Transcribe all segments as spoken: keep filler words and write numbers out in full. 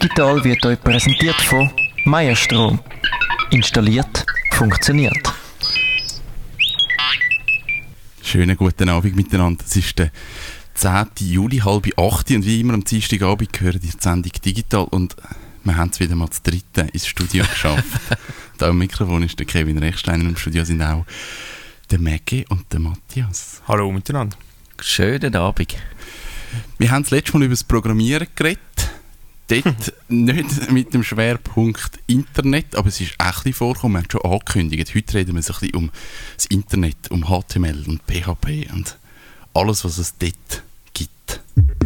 Digital wird euch präsentiert von Meierstrom. Installiert, funktioniert. Schönen guten Abend miteinander. Es ist der zehnten Juli, halb acht und wie immer am Dienstagabend gehört die Sendung Digital und wir haben es wieder mal zu dritten ins Studio geschafft. Da am Mikrofon ist der Kevin Rechsteiner, im Studio sind auch der Maggie und der Matthias. Hallo miteinander. Schönen Abend. Wir haben das letzte Mal über das Programmieren geredet. Dort nicht mit dem Schwerpunkt Internet, aber es ist auch ein bisschen vorgekommen, wir haben es schon angekündigt. Heute reden wir so ein bisschen um das Internet, um H T M L und P H P und alles, was es dort gibt.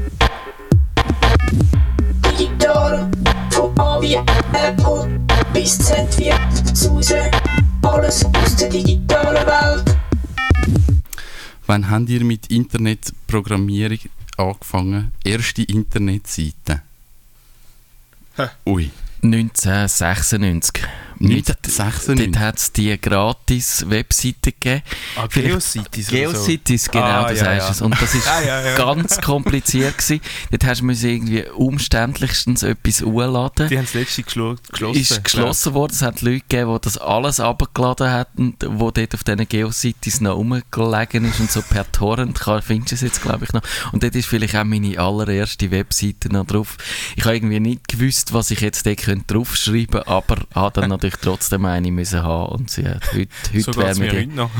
Digital, von A wie Apple bis Z wie Suse, alles aus der digitalen Welt. Wann habt ihr mit Internetprogrammierung angefangen? Erste Internetseite? Hä? Ui. neunzehnhundertsechsundneunzig. neunzehnhundertsechsundneunzig? Dort hat es die Gratis-Webseite gegeben. Ah, Geocities oder so. Geocities, genau, Ah, das ja, heißt ja. es. Und das ist Ja, ja, ja. ganz kompliziert gewesen. Dort hast du irgendwie umständlichstens etwas hochladen. Die haben das letzte geschlo- geschlossen. Ist geschlossen worden. Es hat Leute gegeben, die das alles runtergeladen haben, wo dort auf diesen Geocities noch rumgelegen ist und so per Torrent, kann, findest du es jetzt, glaube ich, noch. Und dort ist vielleicht auch meine allererste Webseite noch drauf. Ich habe irgendwie nicht gewusst, was ich jetzt dort draufschreiben könnte, aber habe dann natürlich trotzdem eine müssen haben und sie hat heute, heute So wäre geht's mir mir heute noch.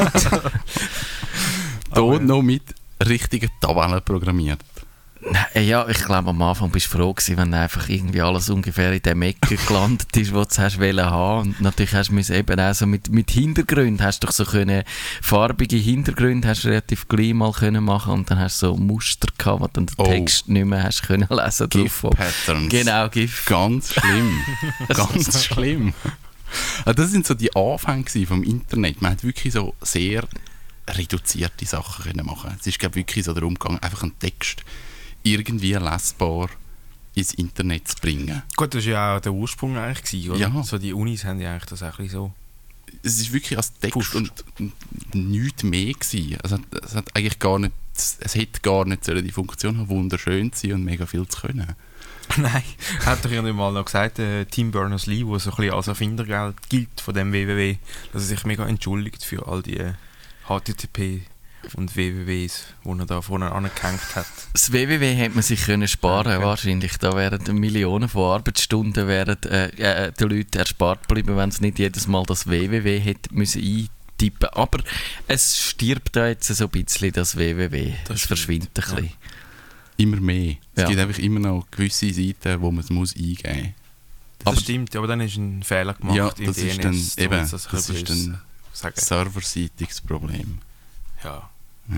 Da Aber- noch mit richtigen Tabellen programmiert. Nein, ja, ich glaube, am Anfang bist du froh gewesen, wenn einfach irgendwie alles ungefähr in dem Ecke gelandet ist, wo du es hast wollen haben. Und natürlich hast du müssen eben auch so mit, mit Hintergründen, hast du doch so können, farbige Hintergründe hast du relativ gleich mal können machen und dann hast du so Muster gehabt, wo du dann den Oh. Text nicht mehr hast können lesen. drauf. GIF-Patterns. Genau, GIF. Ganz schlimm. Ganz schlimm. Ah, das sind so die Anfänge gewesen vom Internet. Man hat wirklich so sehr reduzierte Sachen können machen. Es ist, glaube ich, wirklich so darum gegangen, einfach einen Text irgendwie lesbar ins Internet zu bringen. Gut, das war ja auch der Ursprung eigentlich gewesen, oder? Ja. So die Unis haben ja eigentlich das auch ein bisschen so. Es ist wirklich als Text Pusht. und nichts mehr gewesen. Also, es hat eigentlich gar nicht, es hätte gar nicht sollen die Funktion haben, wunderschön zu sein und mega viel zu können. Nein, hat doch irgendwann mal noch gesagt, äh, Tim Berners-Lee, der so ein bisschen als Erfinder gel- gilt von dem W W W, dass er sich mega entschuldigt für all die äh, H T T P und W W Ws, die er da vorne angehängt hat. Das W W W hätte man sich können sparen Okay. wahrscheinlich. Da wären Millionen von Arbeitsstunden wären, äh, äh, den Leuten erspart geblieben, wenn sie nicht jedes Mal das W W W hätte müssen eintippen. Aber es stirbt da jetzt so ein bisschen, das W W W. Das Es stimmt, verschwindet ein bisschen. Immer mehr. Es Ja. gibt einfach immer noch gewisse Seiten, wo man es muss eingeben muss. Das Aber- stimmt, aber dann ist ein Fehler gemacht Ja, im das D N S. ist dann, so eben, muss das ein das bisschen ist dann sagen. serverseitiges Problem. Ja.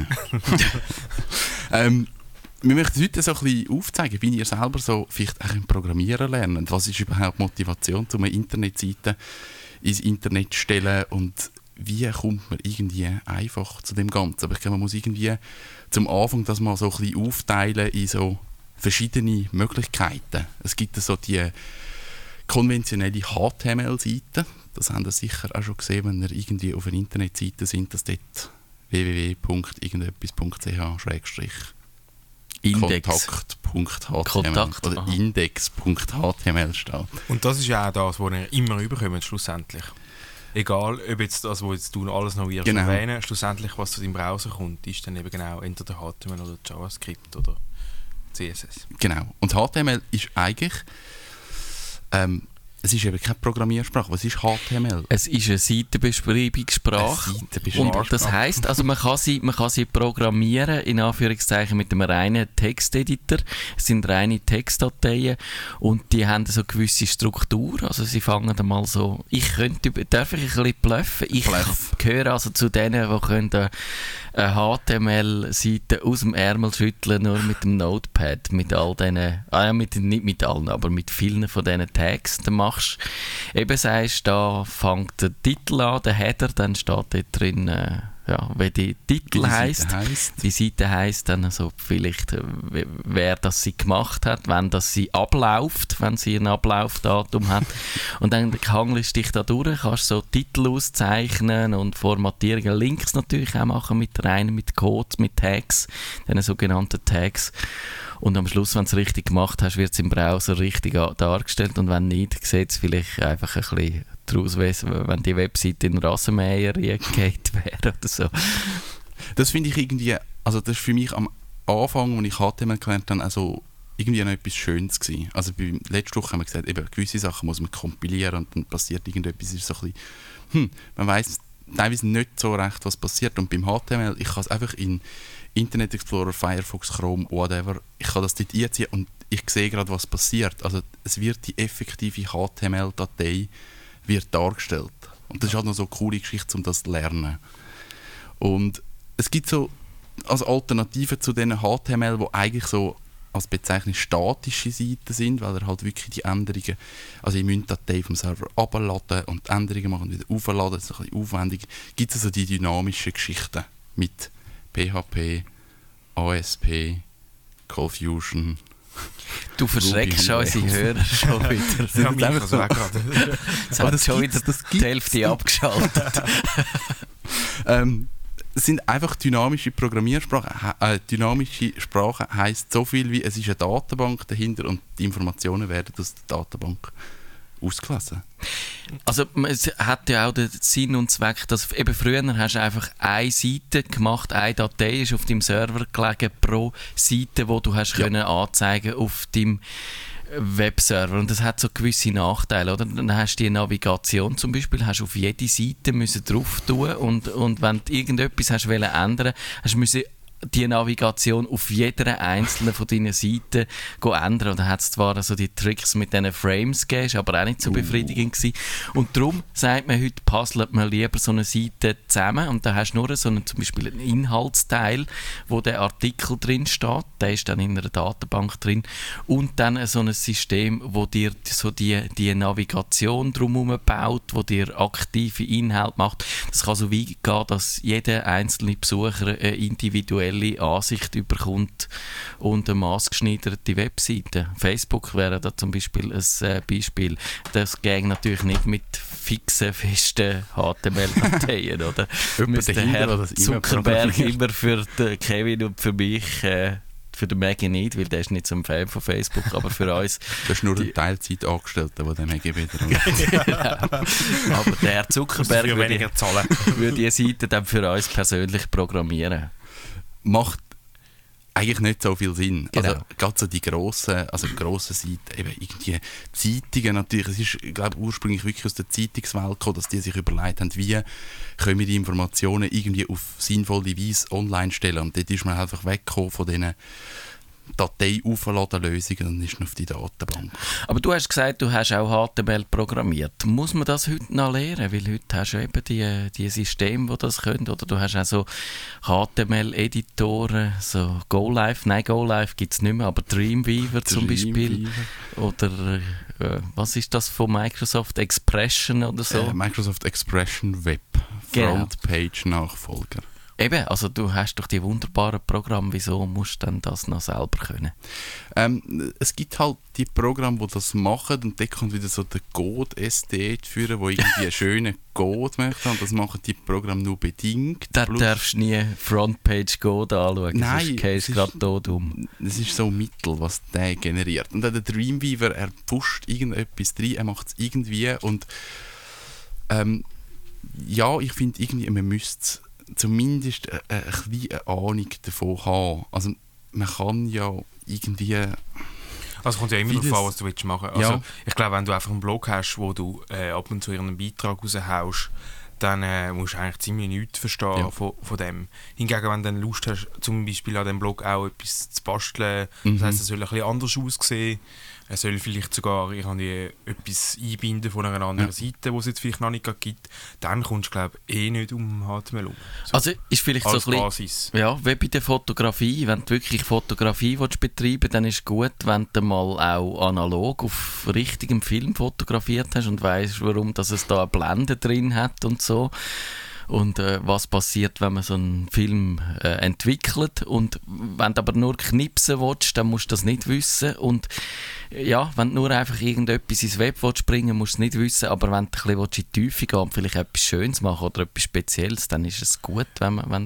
Ähm, wir möchten heute so ein bisschen aufzeigen, wie ihr selber so vielleicht auch im Programmieren lernt. Was ist überhaupt Motivation, um eine Internetseite ins Internet zu stellen und wie kommt man irgendwie einfach zu dem Ganzen? Aber ich glaube, man muss irgendwie zum Anfang das mal so ein bisschen aufteilen in so verschiedene Möglichkeiten. Es gibt so die konventionelle H T M L-Seite. Das haben ihr sicher auch schon gesehen, wenn ihr irgendwie auf einer Internetseite sind, dass dort w w w punkt irgendetwas punkt c h schrägstrich Index. kontakt punkt h t m l Kontakt, oder aha. index punkt h t m l steht. Und das ist ja auch das, was ihr immer überkommt, schlussendlich. Egal, ob jetzt das, was jetzt du alles noch wirst Genau. erwähnen, schlussendlich, was zu deinem Browser kommt, ist dann eben genau entweder H T M L oder JavaScript oder C S S. Genau. Und H T M L ist eigentlich ähm, es ist eben keine Programmiersprache. Was ist H T M L? Es ist eine Seitenbeschreibungssprache. Eine Seitenbeschreibungssprache. Und das heisst, also man kann sie, man kann sie programmieren, in Anführungszeichen, mit einem reinen Texteditor. Es sind reine Textdateien und die haben so eine gewisse Struktur. Also sie fangen dann mal so, ich könnte, über- darf ich ein bisschen bluffen? Ich Bluff. gehöre also zu denen, die können eine eine H T M L-Seite aus dem Ärmel schütteln, nur mit dem Notepad, mit all diesen, ah ja, mit, nicht mit allen, aber mit vielen von diesen Tags. Dann machst eben sagst, da fängt der Titel an, der Header, dann steht dort drin, äh, ja, wie die Titel Wie die heisst. Seite heisst. Die Seite heisst dann also vielleicht, äh, w- wer das sie gemacht hat, wenn das sie abläuft, wenn sie ein Ablaufdatum hat. Und dann hangelst du dich da durch, kannst so Titel auszeichnen und Formatierungen, Links natürlich auch machen mit rein, mit Codes, mit Tags, diesen sogenannten Tags. Und am Schluss, wenn du es richtig gemacht hast, wird es im Browser richtig dargestellt und wenn nicht, sieht es vielleicht einfach ein bisschen daraus, wenn die Webseite in Rasenmäher geht wäre oder so. Das finde ich irgendwie, also das ist für mich am Anfang, als ich H T M L gelernt habe, also irgendwie noch etwas Schönes gewesen. Also bei, letzte Woche haben wir gesagt, eben, gewisse Sachen muss man kompilieren und dann passiert irgendetwas, ist so ein bisschen, hm, man weiss teilweise nicht so recht, was passiert. Und beim H T M L, ich kann es einfach in Internet Explorer, Firefox, Chrome, whatever, ich kann das dort einziehen und ich sehe gerade, was passiert. Also es wird die effektive H T M L-Datei wird dargestellt. Und das ist halt noch so eine coole Geschichte, um das zu lernen. Und es gibt so als Alternative zu diesen H T M L, die eigentlich so als Bezeichnung statische Seiten sind, weil er halt wirklich die Änderungen, also ich müsste die Datei vom Server abladen und die Änderungen machen und wieder aufladen, das ist ein bisschen aufwendig. Gibt es also die dynamischen Geschichten mit P H P, A S P, CallFusion. Du verschreckst schon unsere Hörer schon wieder. Das haben wir also auch gerade. Jetzt hat schon wieder die Hälfte abgeschaltet. ähm, Es sind einfach dynamische Programmiersprachen. Äh, dynamische Sprache heisst so viel wie, es ist eine Datenbank dahinter und die Informationen werden aus der Datenbank ausgelesen. Also es hat ja auch den Sinn und Zweck, dass eben früher hast du einfach eine Seite gemacht, eine Datei ist auf deinem Server gelegen pro Seite, wo du hast ja. können anzeigen auf deinem Webserver, und das hat so gewisse Nachteile, oder? Dann hast du die Navigation zum Beispiel, hast auf jede Seite müssen drauf tun und, und wenn du irgendetwas hast wollen ändern, hast du müssen die Navigation auf jeder einzelnen von deinen Seiten ändern. Und dann hat es zwar also die Tricks mit diesen Frames gegeben, ist aber auch nicht so befriedigend gewesen. Und darum sagt man heute, puzzelt man lieber so eine Seite zusammen und da hast du nur so einen, zum Beispiel einen Inhaltsteil, wo der Artikel drin steht, der ist dann in einer Datenbank drin, und dann so ein System, wo dir so die, die Navigation drumherum baut, wo dir aktive Inhalte macht. Das kann so weit gehen, dass jeder einzelne Besucher eine individuelle Ansicht überkommt und eine maßgeschneiderte Webseite. Facebook wäre da zum Beispiel ein äh, Beispiel. Das geht natürlich nicht mit fixen, festen H T M L-Dateien, oder? Müsste der Herr Zuckerberg immer für den Kevin und für mich, äh, für den Maggie nicht, weil der ist nicht so ein Fan von Facebook, aber für uns... Das ist nur ein Teilzeitangestellter, der den Maggie wieder... ja. Aber der Herr Zuckerberg würde, würde die Seite dann für uns persönlich programmieren. Macht eigentlich nicht so viel Sinn. Genau. Also gerade so die grossen, also die grossen Seiten, eben irgendwie Zeitungen natürlich, es ist, ich glaube, ursprünglich wirklich aus der Zeitungswelt gekommen, dass die sich überlegt haben, wie können wir die Informationen irgendwie auf sinnvolle Weise online stellen. Und dort ist man einfach weggekommen von diesen Datei-Aufladen-Lösungen und ist auf die Datenbank. Aber du hast gesagt, du hast auch H T M L programmiert. Muss man das heute noch lernen? Weil heute hast du eben die, die Systeme, die das können. Oder du hast auch so H T M L-Editoren, so GoLive. Nein, GoLive gibt es nicht mehr, aber Dreamweaver zum Beispiel. Oder äh, was ist das von Microsoft? Expression oder so? Äh, Microsoft Expression Web. Genau. Frontpage-Nachfolger. Eben, also du hast doch die wunderbaren Programme, wieso musst du denn das noch selber können? Ähm, es gibt halt die Programme, die das machen, und da kommt wieder so der Code-S D führen, wo irgendwie einen schönen Code möchte, und das machen die Programme nur bedingt. Da darfst du nie Frontpage Code anschauen, nein, sonst gehst du gerade tot um. Es ist so Mittel, was der generiert. Und dann der Dreamweaver, er pusht irgendetwas rein, er macht es irgendwie, und ähm, ja, ich finde irgendwie, man müsste zumindest eine, eine kleine Ahnung davon haben. Also man kann ja irgendwie... Also kommt ja immer darauf an, was du willst machen. Also ja. Ich glaube, wenn du einfach einen Blog hast, wo du äh, ab und zu einen Beitrag raushaust, dann äh, musst du eigentlich ziemlich nichts verstehen ja. von, von dem. Hingegen, wenn du dann Lust hast, zum Beispiel an dem Blog auch etwas zu basteln, mhm. das heisst, es soll ein bisschen anders aussehen, es soll vielleicht sogar ich habe etwas einbinden von einer anderen ja. Seite, die es jetzt vielleicht noch nicht gibt, dann kommst du, glaube ich, eh nicht um H T M L um. So. Also ist vielleicht als so ein Basis. Ja, wie bei der Fotografie, wenn du wirklich Fotografie willst betreiben, dann ist es gut, wenn du mal auch analog auf richtigem Film fotografiert hast und weißt, warum dass es da eine Blende drin hat und so. Und äh, was passiert, wenn man so einen Film äh, entwickelt. Und wenn du aber nur knipsen willst, dann musst du das nicht wissen. Und ja, wenn du nur einfach irgendetwas ins Web willst bringen, musst du es nicht wissen. Aber wenn du ein bisschen in die Tiefe gehen und vielleicht etwas Schönes machen oder etwas Spezielles, dann ist es gut, wenn, man, wenn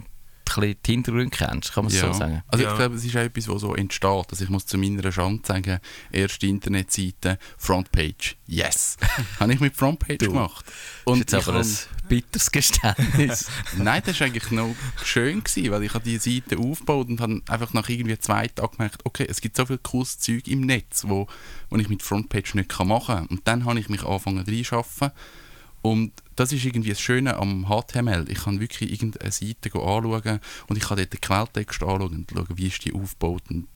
bisschen die Hintergründe kennst, kann man es ja. so sagen. Also Ja. ich glaube, es ist auch etwas, was so entsteht. Also ich muss zu meiner Schande sagen, erste Internetseite, Frontpage, yes. Habe ich mit Frontpage Du. gemacht. Und Und das ist ich aber habe- ein bitteres Geständnis. Nein, das war eigentlich noch schön, gewesen, weil ich habe die Seite aufgebaut und habe einfach nach irgendwie zwei Tagen gemerkt, okay, es gibt so viel cooles Zeug im Netz, wo, wo ich mit Frontpage nicht machen kann. Und dann habe ich mich angefangen reinzuschaffen. Und das ist irgendwie das Schöne am H T M L. Ich kann wirklich irgendeine Seite anschauen und ich kann dort den Quelltext anschauen und schauen, wie ist die aufgebaut und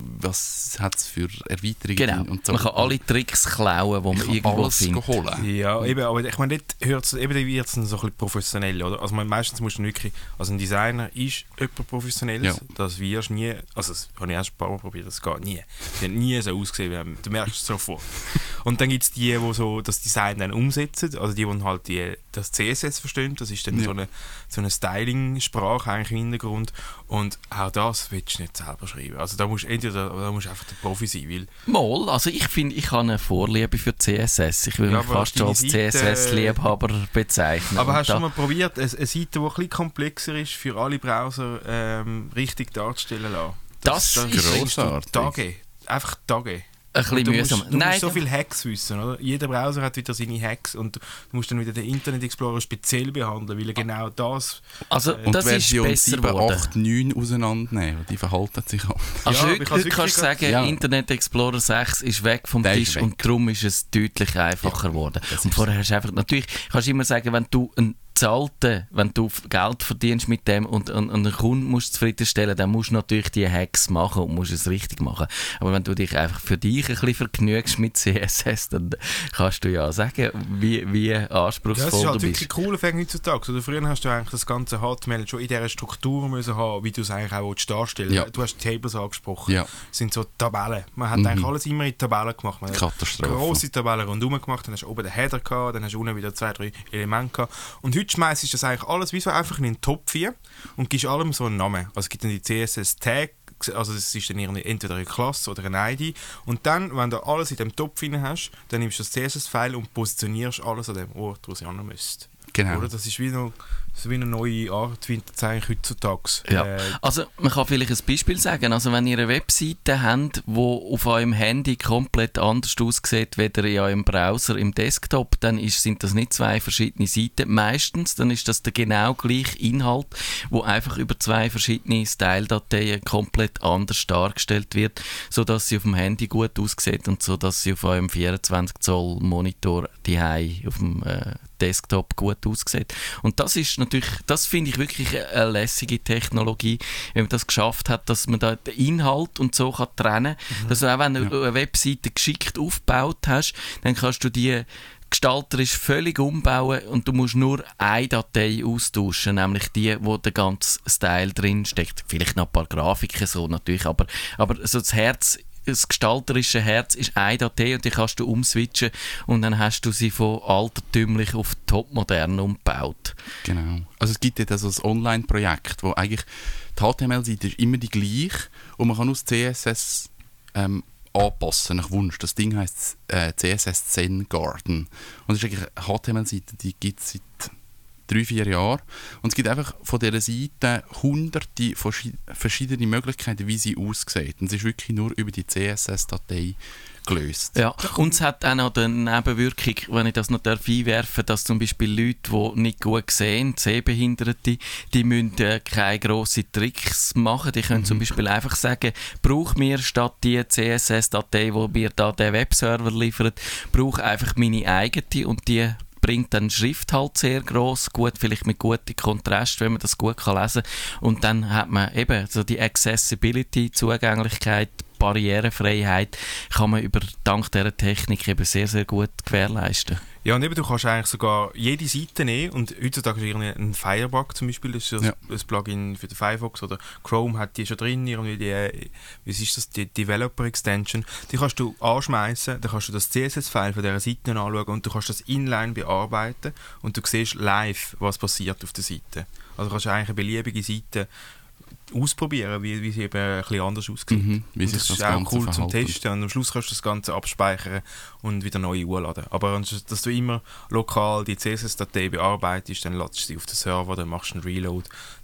was hat es für Erweiterungen Genau, und so. man kann alle Tricks klauen, die ich man kann irgendwo alles findet. holen. Ja, eben, aber ich meine, dort hört's, eben dann wird es so ein bisschen professionell, oder? Also man, meistens musst du wirklich, also ein Designer ist jemand Professionelles, Ja. das wirst du nie, also das habe ich erst ein paar Mal probiert, das geht nie. Die haben nie so ausgesehen, wie- du merkst es sofort. Und dann gibt es die, die so das Design dann umsetzen, also die, die halt die, das C S S verstehen, das ist dann Ja. so eine, so eine Styling-Sprache eigentlich im Hintergrund und auch das willst du nicht selber schreiben. Also da musst du entweder, da musst du einfach der Profi sein, weil Mal, also ich finde, ich habe eine Vorliebe für C S S. Ich will Ja, mich aber fast schon als deine C S Seite- S-Liebhaber bezeichnen. Aber Und hast du da- schon mal probiert, eine, eine Seite, die ein bisschen komplexer ist, für alle Browser ähm, richtig darzustellen lassen? Das ist bringst du grossartig. Tage. Einfach Tage. ein bisschen Und du mühsam. musst, du Nein, musst so viele Hacks wissen, oder? Jeder Browser hat wieder seine Hacks und du musst dann wieder den Internet Explorer speziell behandeln, weil er genau das... also Und das die ist Version besser sieben, geworden. acht, neun auseinandernehmen, die verhalten sich auch. Also Ja, aber heute, ich kann's heute kannst du wirklich- sagen, ja. Internet Explorer sechs ist weg vom Der ist Tisch weg. und darum ist es deutlich einfacher geworden. das Und ist vorher hast du einfach, natürlich kannst du immer sagen, wenn du einen zahlten, wenn du Geld verdienst mit dem und, und, und einen Kunden musst zufriedenstellen, dann musst du natürlich die Hacks machen und musst es richtig machen. Aber wenn du dich einfach für dich ein bisschen vergnügst mit C S S, dann kannst du ja sagen, wie, wie Ja, es anspruchsvoll ist halt du wirklich bist. cool Effekt heutzutage. Oder früher hast du eigentlich das ganze H T M L schon in dieser Struktur müssen haben, wie du es eigentlich auch darstellen willst. Ja. Du hast die Tables angesprochen. Ja. Das sind so Tabellen. Man hat Mhm. eigentlich alles immer in Tabellen gemacht. Man hat Katastrophe. grosse Tabellen rundherum gemacht, dann hast du oben den Header gehabt, dann hast du unten wieder zwei, drei Elemente gehabt. Und heute schmeißt du das eigentlich alles wie so einfach in den Topf hier und gibst allem so einen Namen. Also es gibt dann die C S S-Tag, also das ist dann irgendwie entweder eine Klasse oder eine I D. Und dann, wenn du alles in dem Topf drin hast, dann nimmst du das C S S-File und positionierst alles an dem Ort, wo es hin müsste. Genau. Oder? Das ist wie, noch, so wie eine neue Art, wie das eigentlich heutzutage. Ja. Äh, Also man kann vielleicht ein Beispiel sagen. Also wenn ihr eine Webseite habt, die auf eurem Handy komplett anders aussieht, weder in eurem Browser im Desktop, dann ist, sind das nicht zwei verschiedene Seiten. Meistens dann ist das der genau gleiche Inhalt, wo einfach über zwei verschiedene Style-Dateien komplett anders dargestellt wird, sodass sie auf dem Handy gut aussieht und sodass sie auf eurem vierundzwanzig Zoll Monitor daheim auf dem äh, Desktop gut aussieht. Und das ist natürlich, das finde ich wirklich eine lässige Technologie, wenn man das geschafft hat, dass man da den Inhalt und so kann trennen kann. Dass du auch, wenn du Ja. eine Webseite geschickt aufgebaut hast, dann kannst du die gestalterisch völlig umbauen und du musst nur eine Datei austauschen, nämlich die, wo der ganze Style drin steckt. Vielleicht noch ein paar Grafiken so natürlich, aber, aber so das Herz, das gestalterische Herz ist eine Datei und die kannst du umswitchen und dann hast du sie von altertümlich auf topmodern umgebaut. Genau. Also es gibt jetzt also ein Online-Projekt, wo eigentlich die H T M L-Seite ist immer die gleiche und man kann aus C S S ähm, anpassen nach Wunsch. Das Ding heisst äh, C S S Zen Garden. Und das ist eigentlich eine H T M L-Seite, die gibt es seit drei, vier Jahren. Und es gibt einfach von dieser Seite hunderte verschi- verschiedene Möglichkeiten, wie sie aussieht. Und es ist wirklich nur über die C S S-Datei gelöst. Ja, und es hat auch noch die Nebenwirkung, wenn ich das noch darf einwerfen, dass zum Beispiel Leute, die nicht gut sehen, Sehbehinderte, die müssen äh, keine grossen Tricks machen. Die können zum Beispiel einfach sagen, brauch mir statt die C S S-Datei, die mir da der Webserver liefert, brauch einfach meine eigene und die bringt dann Schrift halt sehr gross, gut, vielleicht mit gutem Kontrast, wenn man das gut kann lesen kann. Und dann hat man eben so die Accessibility, Zugänglichkeit, Barrierefreiheit kann man über, dank dieser Technik eben sehr, sehr gut gewährleisten. Ja, und eben, du kannst eigentlich sogar jede Seite nehmen und heutzutage ist irgendwie ein Firebug zum Beispiel, das ist das, Ja. das Plugin für den Firefox oder Chrome hat die schon drin, irgendwie die, wie ist das, die Developer Extension, die kannst du anschmeißen, dann kannst du das C S S-File von dieser Seite anschauen und du kannst das inline bearbeiten und du siehst live, was passiert auf der Seite. Also kannst du eigentlich eine beliebige Seite ausprobieren, wie, wie sie eben ein bisschen anders aussieht. Mhm, wie Und sich das das ist auch Ganze cool zum verhalten. Testen und am Schluss kannst du das Ganze abspeichern und wieder neu hochladen. Aber dass du immer lokal die C S S-Datei bearbeitest, dann ladest du sie auf den Server, dann machst du einen Reload,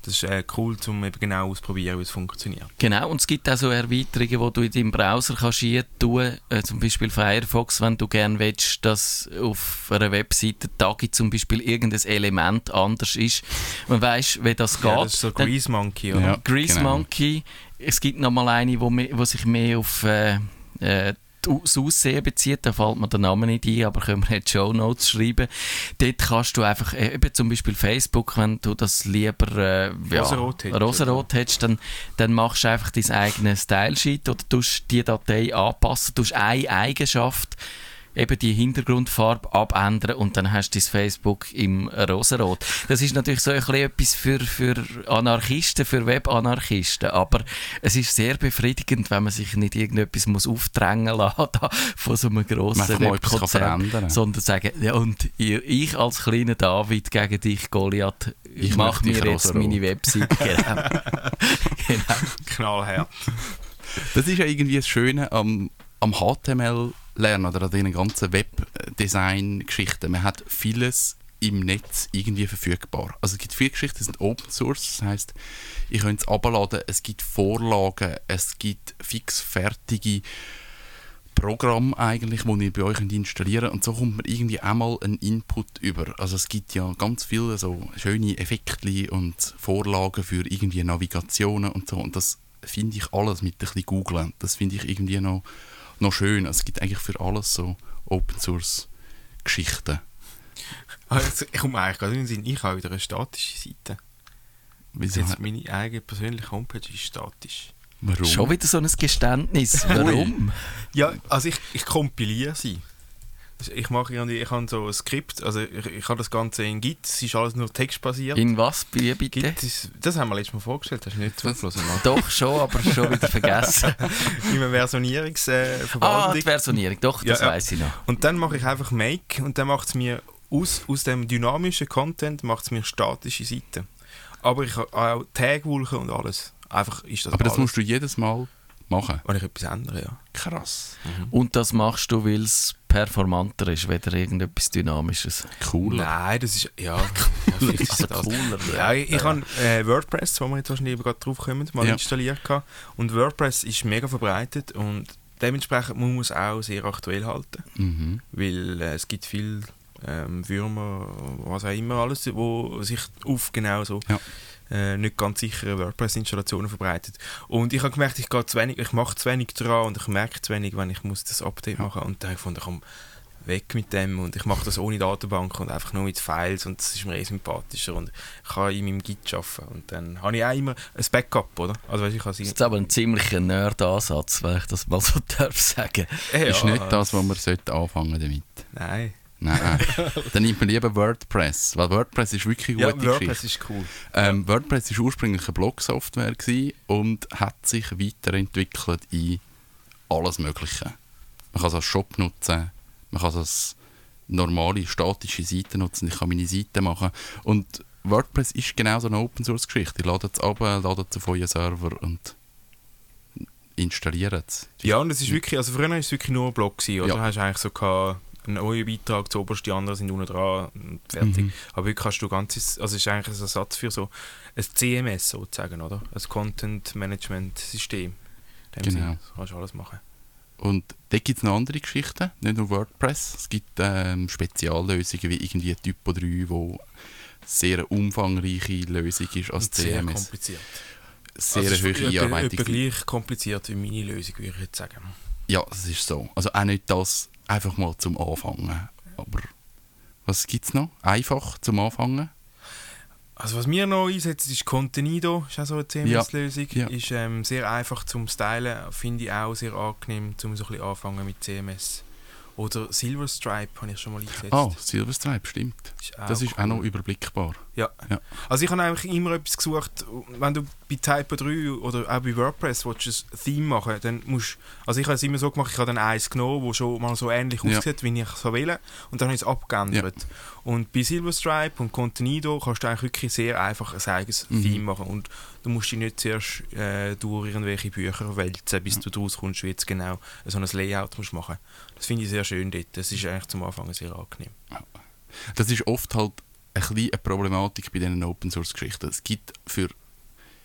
Das ist äh, cool, um eben genau auszuprobieren, wie es funktioniert. Genau, und es gibt auch so Erweiterungen, die du in deinem Browser kannst hier tun, äh, zum Beispiel Firefox, wenn du gerne willst, dass auf einer Webseite Tagi zum Beispiel irgendein Element anders ist. Man weiss, wie das geht. Ja, das ist so Grease Monkey, oder? Ja. Grease genau. Monkey. Es gibt noch mal eine, wo, me- wo sich mehr auf äh, äh, das Aussehen bezieht, da fällt mir der Name nicht ein, aber können wir jetzt Shownotes schreiben. Dort kannst du einfach, äh, eben zum Beispiel Facebook, wenn du das lieber äh, ja, Rosarot hättest, rosarot hättest, dann, dann machst du einfach dein eigenes Style-Sheet oder tust die Datei anpassen, tust eine Eigenschaft, eben die Hintergrundfarbe abändern und dann hast du dein Facebook im Rosarot. Das ist natürlich so ein bisschen etwas für, für Anarchisten, für Webanarchisten, aber es ist sehr befriedigend, wenn man sich nicht irgendetwas muss aufdrängen lassen da, von so einem grossen Man kann mal etwas Webkonzern, verändern. sondern sagen, ja, und ihr, ich als kleiner David gegen dich, Goliath, ich Ich mache möchte mir dich jetzt rosarot. meine Webseite. Genau. Genau. Knallhart. Das ist ja irgendwie das Schöne am, am H T M L lernen oder an diesen ganzen Webdesign-Geschichten. Man hat vieles im Netz irgendwie verfügbar. Also es gibt viele Geschichten, die sind Open Source, das heisst, ich könnte es runterladen, es gibt Vorlagen, es gibt fix fertige Programme eigentlich, die ihr bei euch installieren könnt. Und so kommt man irgendwie einmal einen Input über. Also es gibt ja ganz viele so schöne Effekte und Vorlagen für irgendwie Navigationen und so. Und das finde ich alles mit ein bisschen googlen. Das finde ich irgendwie noch, noch schön. Also es gibt eigentlich für alles so Open Source Geschichten. Also, ich komme eigentlich gerade in den Sinn, ich habe wieder eine statische Seite. Wieso? Jetzt meine eigene persönliche Homepage ist statisch. Warum? Schon wieder so ein Geständnis. Warum? Ja, also ich, ich kompiliere sie. Also ich mache irgendwie, ich habe so ein Skript, also ich, ich habe das Ganze in Git, es ist alles nur textbasiert. In was, bitte? Git ist, das haben wir letztes Mal vorgestellt, hast du nicht zugelassen? Doch, schon, aber schon wieder vergessen. In einer Versionierungsverwaltung. Ah, die Versionierung, doch, das Ja, ja. weiss ich noch. Und dann mache ich einfach Make und dann macht es mir aus, aus dem dynamischen Content macht es mir statische Seiten. Aber ich habe auch Tagwolken und alles. Einfach ist das Aber das alles. musst du jedes Mal machen. Wenn ich etwas ändere, ja. Krass. Und das machst du, weil es performanter ist, weder irgendetwas Dynamisches. Cool. Nein, das ist, ja, ja vielleicht ist Also das. cooler. Ja, ich, ich habe äh, WordPress, wo wir jetzt wahrscheinlich eben gerade drauf kommen, mal Ja. installiert gehabt. Und WordPress ist mega verbreitet und dementsprechend muss man es auch sehr aktuell halten. Mhm. Weil äh, es gibt viele ähm, Würmer, was auch immer alles, wo sich auf genau so Ja. äh, nicht ganz sichere WordPress-Installationen verbreitet. Und ich habe gemerkt, ich, gehe zu wenig, ich mache zu wenig dran und ich merke zu wenig, wenn ich muss das Update machen muss. Und dann habe ich gefunden, komm, weg mit dem und ich mache das ohne Datenbank und einfach nur mit Files und das ist mir eh sympathischer und ich kann in meinem Git arbeiten und dann habe ich auch immer ein Backup, oder? Also weißt, ich kann Das ist aber ein ziemlicher Nerd-Ansatz, wenn ich das mal so darf sagen. äh, Ist nicht das, was man sollte anfangen damit. Nein. Nein, dann nimmt man lieber WordPress, weil WordPress ist wirklich eine Ja, gute WordPress Geschichte. ist cool. Ähm, WordPress war ursprünglich eine Blog-Software gewesen und hat sich weiterentwickelt in alles Mögliche. Man kann es als Shop nutzen, man kann es als normale, statische Seite nutzen, ich kann meine Seite machen. Und WordPress ist genau so eine Open-Source-Geschichte. Ich lade es ab, lade es auf euren Server und installiere es. Ja, und es ist wirklich, also früher war es wirklich nur ein Blog gewesen, oder? Ja. Du hast eigentlich so gehabt, einen neuen Beitrag, zu oberst, die anderen sind unten dran und fertig. Mhm. Aber wirklich hast du ganzes, also es ist eigentlich ein Ersatz für so ein C M S sozusagen, oder? Ein Content-Management-System. In dem Genau. Sinne, das kannst du alles machen. Und da gibt es noch andere Geschichten, nicht nur WordPress. Es gibt ähm, Speziallösungen wie irgendwie Typo drei, wo sehr eine umfangreiche Lösung ist als Und sehr C M S. kompliziert. Sehr Also es ist hohe etwa- Einarbeitung. etwa gleich kompliziert wie meine Lösung, würde ich jetzt sagen. Ja, das ist so. Also auch nicht das einfach mal zum Anfangen. Aber was gibt es noch? Einfach zum Anfangen? Also was wir noch einsetzen, ist Contenido, ist auch so eine C M S-Lösung. Ja. Ist ähm, sehr einfach zum Stylen, finde ich auch sehr angenehm, um so ein bisschen anfangen mit C M S. Oder Silverstripe habe ich schon mal eingesetzt. Ah, Silverstripe, stimmt. Ist auch Das ist auch cool. noch überblickbar. Ja. Ja. Also ich habe eigentlich immer etwas gesucht, wenn du bei Typo drei oder auch bei WordPress willst, ein Theme machen, dann musst also ich habe es immer so gemacht, ich habe dann eins genommen, das schon mal so ähnlich Ja. aussieht, wie ich es will, und dann habe ich es abgeändert. Und bei Silverstripe und Contenido kannst du eigentlich wirklich sehr einfach ein eigenes Mhm. Theme machen und du musst dich nicht zuerst äh, durch irgendwelche Bücher wälzen, bis du daraus kommst, wie jetzt genau so ein Layout musst machen. Das finde ich sehr schön dort, das ist eigentlich zum Anfang sehr angenehm. Das ist oft halt ein bisschen eine Problematik bei diesen Open-Source-Geschichten. Es gibt für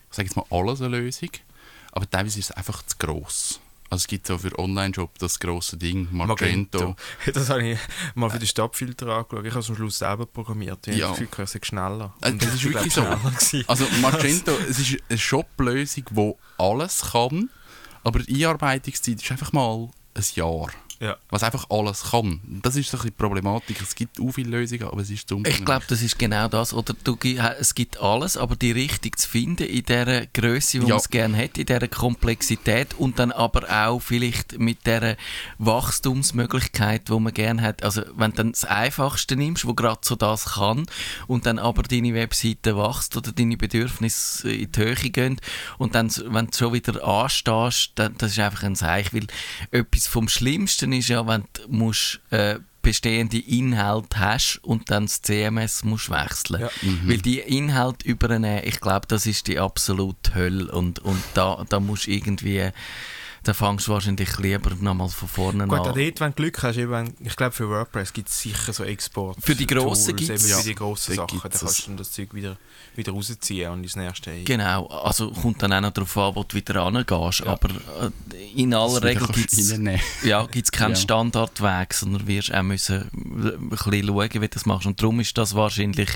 ich sage jetzt mal, alles eine Lösung, aber teilweise ist es einfach zu gross. Also es gibt so für Online-Shop das grosse Ding, Magento. Magento. Das habe ich mal für den Stadtfilter angeschaut. Ich habe es am Schluss selber programmiert. Ich Ja. habe das Gefühl, ich sei schneller. Äh, Und das ist wirklich so. so. Also Magento, es ist eine Shop-Lösung, die alles kann, aber die Einarbeitungszeit ist einfach mal ein Jahr. Ja. Was einfach alles kann. Das ist so ein bisschen die Problematik. Es gibt auch viele Lösungen, aber es ist dumm. Ich glaube, das ist genau das. Oder du, gi- es gibt alles, aber die Richtung zu finden in dieser Größe, die Ja. man es gerne hat, in dieser Komplexität und dann aber auch vielleicht mit dieser Wachstumsmöglichkeit, die man gerne hat. Also wenn du dann das Einfachste nimmst, wo gerade so das kann und dann aber deine Webseite wächst oder deine Bedürfnisse in die Höhe gehen und dann, wenn du schon wieder anstehst, dann, das ist einfach ein Zeichen, weil etwas vom Schlimmsten ist ja, wenn du musst, äh, bestehende Inhalte hast und dann das C M S musst wechseln. Ja. Weil die Inhalte übernehmen, ich glaube, das ist die absolute Hölle und, und da, da musst du irgendwie, da fängst du wahrscheinlich lieber nochmal von vorne Gut, auch an. dort, wenn du Glück hast, eben, ich glaube für WordPress gibt es sicher so Export. Für die grossen Tools, gibt's- eben Ja, für die grossen da Sachen, da gibt's kannst es. du dann das Zeug wieder, wieder rausziehen und ins nächste. Genau, also kommt dann auch noch darauf an, wo du wieder hingehst, Ja. aber äh, in aller Das Regel kannst du gibt es reinnehmen. ja, gibt's keinen Ja. Standardweg, sondern wirst auch müssen ein bisschen schauen, wie du das machst. Und darum ist das wahrscheinlich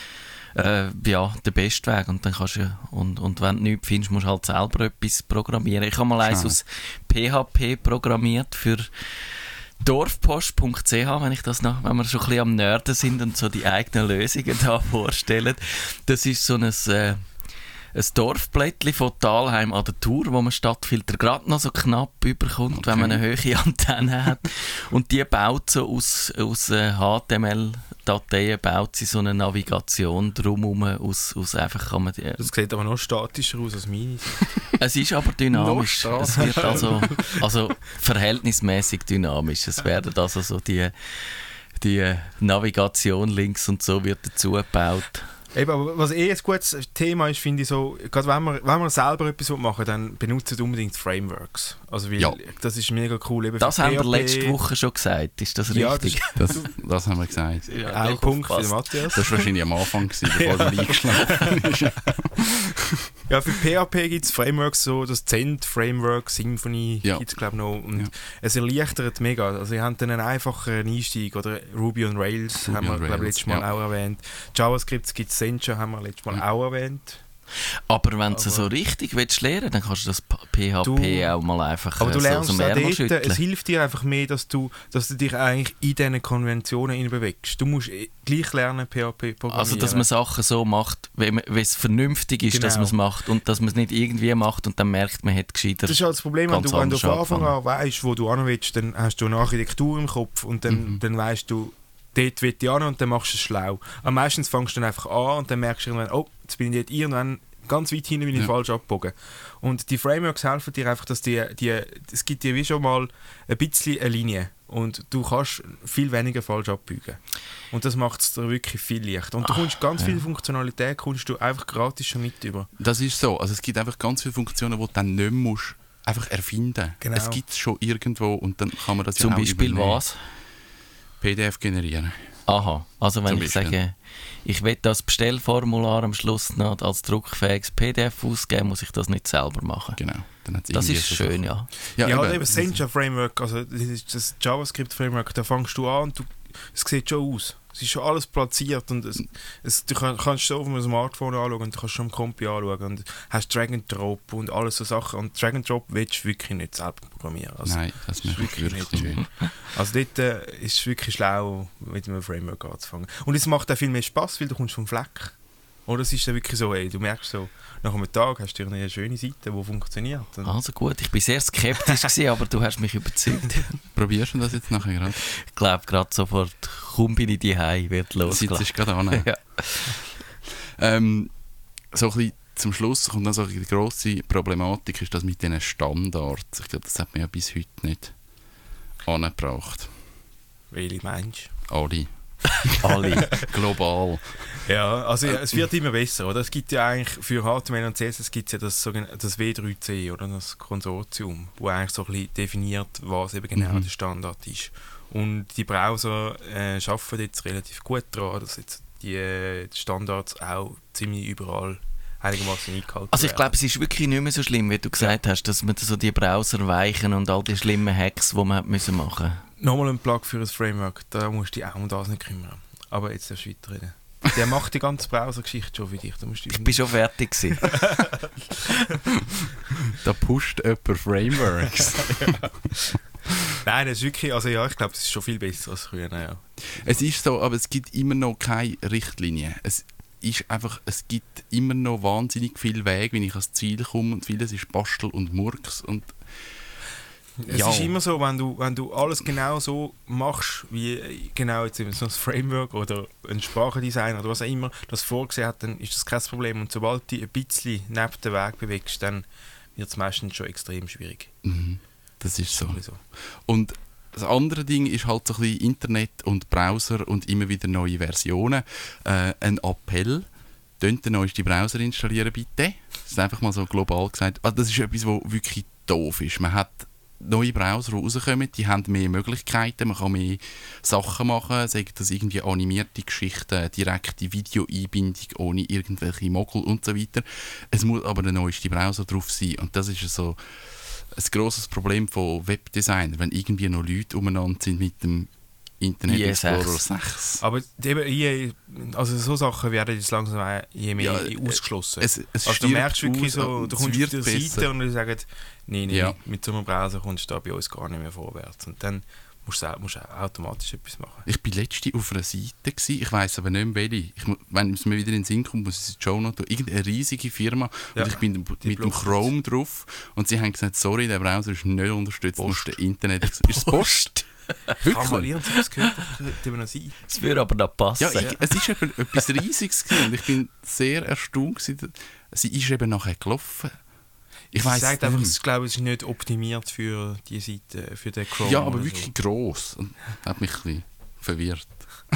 äh, ja, der beste Weg. Und, dann kannst du, und, und wenn du nichts findest, musst du halt selber etwas programmieren. Ich habe mal eins Schau. aus P H P programmiert für dorfpost punkt c h, wenn ich das noch, wenn wir schon ein bisschen am Nerden sind und so die eigenen Lösungen da vorstellen. Das ist so ein äh, ein Dorfblättchen von Thalheim an der Tour, wo man Stadtfilter gerade noch so knapp überkommt, Okay. wenn man eine hohe Antenne hat. Und die baut so aus, aus äh, H T M L-Dateien baut sie so eine Navigation drumherum aus, aus einfach kann man die, Das sieht aber noch statischer aus als meine. es ist aber dynamisch. Noch Es wird also, also verhältnismäßig dynamisch. Es werden also so die, die Navigation links und so wird dazu gebaut. Eben, aber was eh ein gutes Thema ist, finde ich so, gerade wenn man, wenn man selber etwas machen will, dann benutzt unbedingt Frameworks. Also weil Ja. das ist mega cool. Eben Das für haben wir P H P. letzte Woche schon gesagt. Ist das Ja, richtig? Das, das haben wir gesagt. Ein Punkt für den Matthias. Das war wahrscheinlich am Anfang, gewesen, bevor er eingeschlafen ist. Ja, für P H P gibt es Frameworks, so das Zend-Framework, Symfony Ja. gibt es glaube ich noch. Und Ja. es erleichtert mega. Also ihr habt dann einen einfacheren Einstieg. Oder Ruby on Rails Ruby haben wir on glaube ich Rails, letztes Mal ja. auch erwähnt. JavaScript gibt es Sencha, haben wir letztes Mal Ja. auch erwähnt. Aber wenn du Aber- so richtig willst lernen, dann kannst du das P H P Du- auch mal einfach Aber äh, du so aus lernst dem auch Ärmel dort, schütteln. es hilft dir einfach mehr, dass du, dass du dich eigentlich in diesen Konventionen hinein bewegst. Du musst eh gleich lernen, P H P programmieren. Also, dass man Sachen so macht, wie man- wie es vernünftig ist, Genau. dass man es macht und dass man es nicht irgendwie macht und dann merkt, man hat gescheiter. Das ist halt das Problem, wenn ganz du, wenn du anders von Anfang angefangen. an weißt, wo du hin willst, dann hast du eine Architektur im Kopf und dann, Mhm. dann weißt du, dort will ich hin und dann machst du es schlau. Aber meistens fängst du dann einfach an und dann merkst du irgendwann, oh, jetzt bin ich dort irgendwann ganz weit hinten bin ich Ja. falsch abgebogen. Und die Frameworks helfen dir einfach, dass die, die, es gibt dir wie schon mal ein bisschen eine Linie und du kannst viel weniger falsch abbiegen. Und das macht es dir wirklich viel leichter. Und du kommst ganz ja. viel Funktionalität kommst du einfach gratis schon mit über. Das ist so. Also es gibt einfach ganz viele Funktionen, die du dann nicht mehr musst einfach erfinden. Genau. Es gibt es schon irgendwo und dann kann man das Zum ja auch Beispiel übernehmen. was? P D F generieren. Aha, also wenn Zum ich Beispiel. sage, ich will das Bestellformular am Schluss noch als druckfähiges P D F ausgeben, muss ich das nicht selber machen. Genau. Dann hat's Das irgendwie ist so schön, Sachen. ja. Ja, Ja, ja eben. eben das Sencha Framework, also das, ist das JavaScript-Framework, da fängst du an und du, es sieht schon aus. Es ist schon alles platziert und es, es, du kann, kannst so auf einem Smartphone anschauen und du kannst schon am Kompi anschauen und hast Drag and Drop und alles so Sachen. Und Drag and Drop willst du wirklich nicht selber programmieren. Also, Nein, das ist möchte ich wirklich wirklich nicht nicht. also dort äh, ist es wirklich schlau, mit einem Framework anzufangen. Und es macht auch viel mehr Spass, weil du kommst vom Fleck. Oder es ist dann wirklich so, ey, du merkst so, nach einem Tag hast du eine schöne Seite, die funktioniert. Und Also gut, ich bin sehr skeptisch gewesen, aber du hast mich überzeugt. Probierst du das jetzt nachher gerade? Ich glaube gerade sofort, kaum bin ich daheim, wird Sitzt losgelassen. ist gerade an. Ja. ähm, so ein bisschen zum Schluss kommt noch so eine grosse Problematik, ist das mit diesen Standards. Ich glaube, das hat man ja bis heute nicht angebracht. welche meinst Alle. Alle. Global. Ja, also ja, es wird immer besser, oder? Es gibt ja eigentlich für H T M L und C S S gibt es ja das, sogenannte, das W drei C, oder das Konsortium, wo eigentlich so ein bisschen definiert, was eben genau Mhm. der Standard ist. Und die Browser äh, arbeiten jetzt relativ gut daran, dass jetzt die äh, Standards auch ziemlich überall einigermaßen eingehalten Also ich werden. glaube, es ist wirklich nicht mehr so schlimm, wie du gesagt hast, dass man so die Browser weichen und all die schlimmen Hacks, die man hat müssen machen. Nochmal ein Plug für ein Framework, da musst du dich auch um das nicht kümmern. Aber jetzt darfst du weiterreden. Der macht die ganze Browser-Geschichte schon für dich. Da musst du Ich bin schon fertig gewesen. Da pusht jemand Frameworks. Nein, das ist wirklich, also ja, ich glaube, es ist schon viel besser als früher. Ja. Es ist so, aber es gibt immer noch keine Richtlinie. Es ist einfach, es gibt immer noch wahnsinnig viel Weg, wenn ich ans Ziel komme, und vieles ist Bastel und Murks und Es ja. ist immer so, wenn du, wenn du alles genau so machst, wie genau jetzt eben so ein Framework oder ein Sprachendesigner oder was auch immer das vorgesehen hat, dann ist das kein Problem. Und sobald du ein bisschen neben den Weg bewegst, dann wird es meistens schon extrem schwierig. mhm, das ist so. so. Und das andere Ding ist halt so ein bisschen Internet und Browser und immer wieder neue Versionen. Äh, ein Appell, könnt den neuesten Browser installieren, bitte. Das ist einfach mal so global gesagt. Also das ist etwas, was wirklich doof ist. Man hat neue Browser, die rauskommen, die haben mehr Möglichkeiten, man kann mehr Sachen machen, sagen das irgendwie animierte Geschichten, direkte Videoeinbindung ohne irgendwelche Mogel und so weiter. Es muss aber der neueste Browser drauf sein, und das ist so ein grosses Problem von Webdesignern, wenn irgendwie noch Leute umeinander sind mit dem Internet I E Explorer sechs. sechs. Aber eben, je, also so Sachen werden jetzt langsam auch je mehr Ja, ausgeschlossen. Es, es also du stirbt merkst wirklich aus, so, und du es kommst wird auf die besser. Seite und die sagen, nee, nee, Ja. mit so einem Browser kommst du da bei uns gar nicht mehr vorwärts. Und dann musst du, auch, musst du auch automatisch etwas machen. Ich war letzte auf einer Seite, gewesen, ich weiss aber nicht mehr welche. Ich, mu- wenn es mir wieder in den Sinn kommt, muss ich es in die Show Notes tun. Irgendeine riesige Firma. Ja, und ich bin mit die dem blockiert. Chrome drauf und sie haben gesagt, sorry, der Browser ist nicht unterstützt, Post. musst du Internet... Ist es Post? Haben wir Wirklich? irgendwas gehört? Das könnte eben noch sein. Das würde aber noch passen. Ja, ich, es ist eben etwas Riesiges gewesen und ich bin sehr erstaunt gewesen. Sie ist eben nachher gelaufen. Ich Sie weiss sagt nicht. einfach, ich glaube, es ist nicht optimiert für die Seite, für den Chrome. Ja, aber oder wirklich so. gross. Und das hat mich ein bisschen verwirrt.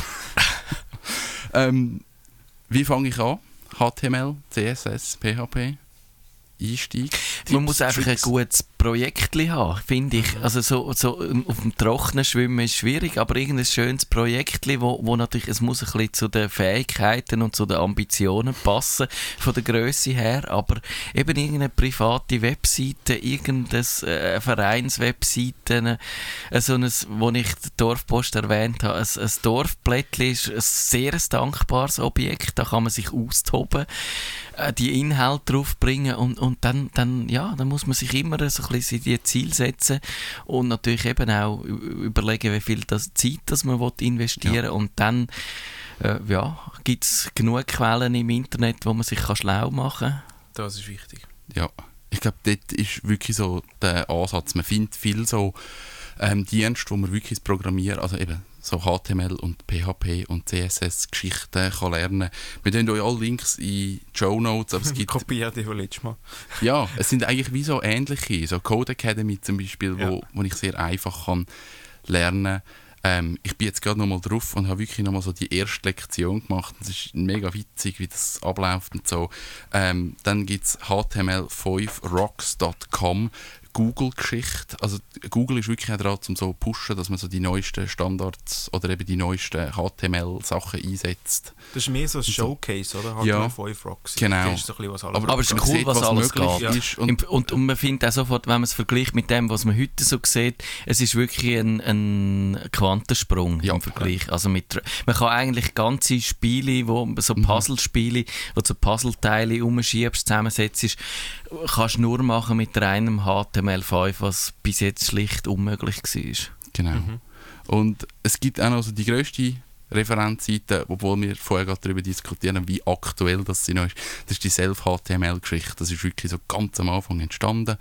ähm, wie fange ich an? H T M L, C S S, P H P? Einstieg? Man Tipps, muss einfach Tricks? ein gutes Projekt haben, finde ich. Also so, so auf dem Trockenen schwimmen ist schwierig, aber irgendein schönes Projekt, wo, wo natürlich, es muss ein bisschen zu den Fähigkeiten und zu den Ambitionen passen, von der Grösse her, aber eben irgendeine private Webseite, irgendeine äh, Vereinswebseite, äh, so ein, wo ich die Dorfpost erwähnt habe, ein, ein Dorfblättchen ist ein sehr dankbares Objekt, da kann man sich austoben, äh, die Inhalte draufbringen und, und dann, dann, ja, dann muss man sich immer so ein bisschen die Ziele setzen und natürlich eben auch überlegen, wie viel das Zeit das man investieren will. Ja. Und dann äh, ja, gibt es genug Quellen im Internet, wo man sich kann schlau machen kann. Das ist wichtig. Ja, ich glaube, dort ist wirklich so der Ansatz. Man findet viel so ähm, Dienste, wo man wirklich das Programmieren, also eben so H T M L und P H P und C S S-Geschichten kann lernen. Wir tun euch alle Links in die Show Notes, aber es gibt... Kopiert die von letztes Mal. Ja, es sind eigentlich wie so ähnliche, so Code Academy zum Beispiel, Ja. wo, wo ich sehr einfach kann lernen. Ähm, ich bin jetzt gerade nochmal drauf und habe wirklich nochmal so die erste Lektion gemacht. Es ist mega witzig, wie das abläuft und so. Ähm, dann gibt es H T M L fünf rocks Punkt com, Google-Geschichte. Also Google ist wirklich auch dran, um so zu pushen, dass man so die neuesten Standards oder eben die neuesten H T M L-Sachen einsetzt. Das ist mehr so ein Showcase, oder? Ja. fünf Rocks. Genau. Das ist so ein bisschen, was alles Aber, Aber es ist man cool, sieht, was alles möglich geht. ist. Und, Und, und, und man findet auch sofort, wenn man es vergleicht mit dem, was man heute so sieht, es ist wirklich ein, ein Quantensprung Ja, im Vergleich. Also mit, man kann eigentlich ganze Spiele, wo, so Mhm. Puzzlespiele, wo du so Puzzleteile umschiebst, zusammensetzt, kannst du nur machen mit einem H T M L fünf, was bis jetzt schlicht unmöglich war. Genau. Mhm. Und es gibt auch noch so die grösste Referenzseite, obwohl wir vorher gerade darüber diskutieren, wie aktuell das sie noch ist. Das ist die Self-H T M L-Geschichte. Das ist wirklich so ganz am Anfang entstanden.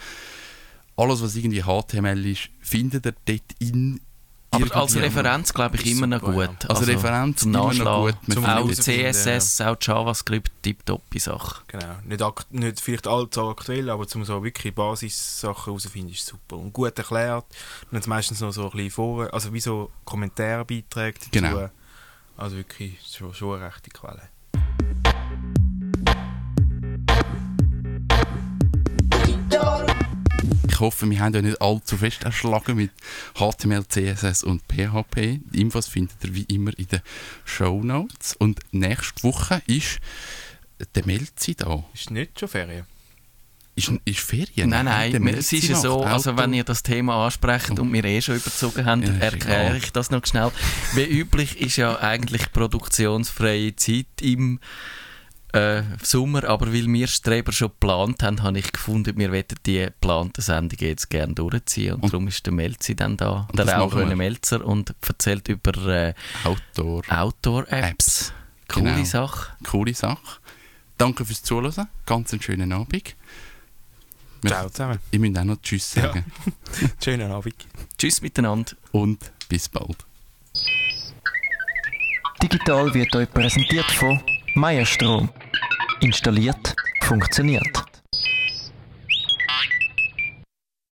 Alles, was irgendwie H T M L ist, findet ihr dort in. Aber als irgendwie- Referenz, glaube ich, Ist immer noch super, gut. ja. Als Referenz zum immer noch Nachschlagen. gut. Man Zum findet- Auch herausfinden, C S S, auch JavaScript, tipptoppi Sache. Genau. Nicht, ak- nicht vielleicht allzu aktuell, aber zum so wirklich Basissachen herausfinden ist super. Und gut erklärt. Und dann meistens noch so ein bisschen vor, also wie so Kommentarbeiträge dazu. Genau. Also wirklich schon, schon eine rechte Quelle. Gitarre, Ich hoffe, wir haben euch nicht allzu fest erschlagen mit H T M L, C S S und P H P. Die Infos findet ihr wie immer in den Shownotes. Und nächste Woche ist der Melzi da. Ist nicht schon Ferien? Ist, ist Ferien? Nein, nein, Der es Melzi ist ja macht so, also Auto. wenn ihr das Thema ansprecht und wir eh schon überzogen haben, Ja, ist erkläre egal. ich das noch schnell. Wie üblich ist ja eigentlich produktionsfreie Zeit im äh, Sommer, aber weil wir Streber schon geplant haben, habe ich gefunden, wir wollen die geplante Sendung jetzt gerne durchziehen und, Und- darum ist der Melzi dann da, Und das der machen wir. Rauchöne Melzer, und erzählt über äh, Outdoor. Outdoor-Apps. Coole Genau. Sache. Coole Sache. Danke fürs Zuhören. Ganz einen schönen Abend. Wir- Ciao zusammen. Ich muss auch noch Tschüss sagen. Schönen Abend. Tschüss miteinander. Und bis bald. Digital wird euch präsentiert von Meierstrom. Installiert, funktioniert.